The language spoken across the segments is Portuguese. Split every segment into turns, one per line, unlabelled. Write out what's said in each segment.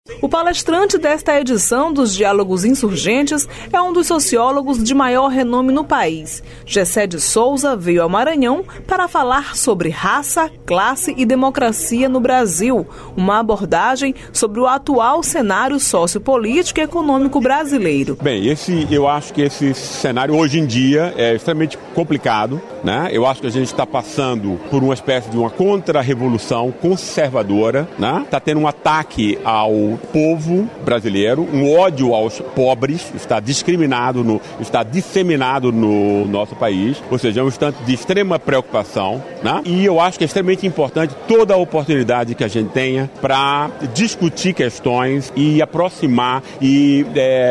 O palestrante desta edição dos Diálogos Insurgentes é um dos sociólogos de maior renome no país. Gessé de Souza veio ao Maranhão para falar sobre raça, classe e democracia no Brasil, uma abordagem sobre o atual cenário sociopolítico e econômico brasileiro.
Bem, eu acho que esse cenário hoje em dia é extremamente complicado, né? Eu acho que a gente está passando por uma espécie de uma contra-revolução conservadora, né? Está tendo um ataque ao povo brasileiro, um ódio aos pobres, está disseminado no nosso país, ou seja, é um instante de extrema preocupação, né? E eu acho que é extremamente importante toda a oportunidade que a gente tenha para discutir questões e aproximar e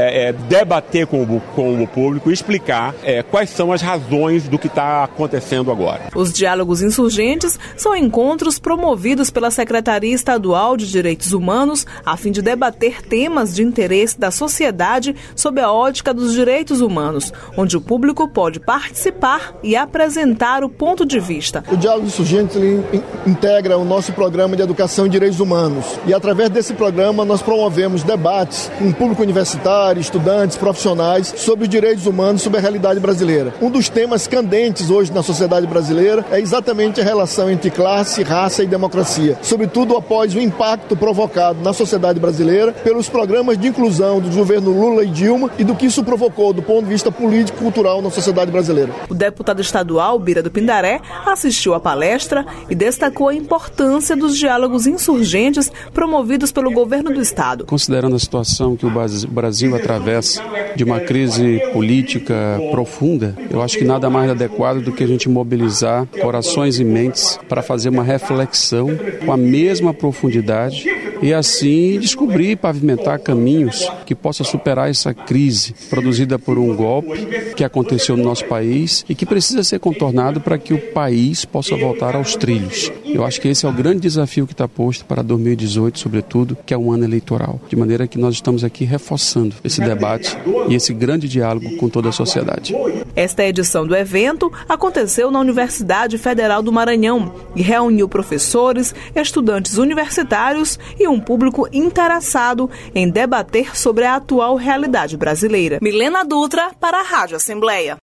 debater com o público e explicar quais são as razões do que está acontecendo agora.
Os Diálogos Insurgentes são encontros promovidos pela Secretaria Estadual de Direitos Humanos a fim de debater temas de interesse da sociedade sob a ótica dos direitos humanos, onde o público pode participar e apresentar o ponto de vista.
O Diálogo Insurgente integra o nosso programa de educação em direitos humanos e através desse programa nós promovemos debates com o público universitário, estudantes, profissionais sobre os direitos humanos, sobre a realidade brasileira. Um dos temas candentes hoje na sociedade brasileira é exatamente a relação entre classe, raça e democracia, sobretudo após o impacto provocado na sociedade brasileira pelos programas de inclusão do governo Lula e Dilma e do que isso provocou do ponto de vista político e cultural na sociedade brasileira.
O deputado estadual Bira do Pindaré assistiu à palestra e destacou a importância dos diálogos insurgentes promovidos pelo governo do estado.
Considerando a situação que o Brasil atravessa de uma crise política profunda, eu acho que nada mais adequado do que a gente mobilizar corações e mentes para fazer uma reflexão com a mesma profundidade e assim descobrir e pavimentar caminhos que possam superar essa crise produzida por um golpe que aconteceu no nosso país e que precisa ser contornado para que o país possa voltar aos trilhos. Eu acho que esse é o grande desafio que está posto para 2018, sobretudo, que é um ano eleitoral. De maneira que nós estamos aqui reforçando esse debate e esse grande diálogo com toda a sociedade.
Esta edição do evento aconteceu na Universidade Federal do Maranhão e reuniu professores, estudantes universitários e um público interessado em debater sobre a atual realidade brasileira. Milena Dutra para a Rádio Assembleia.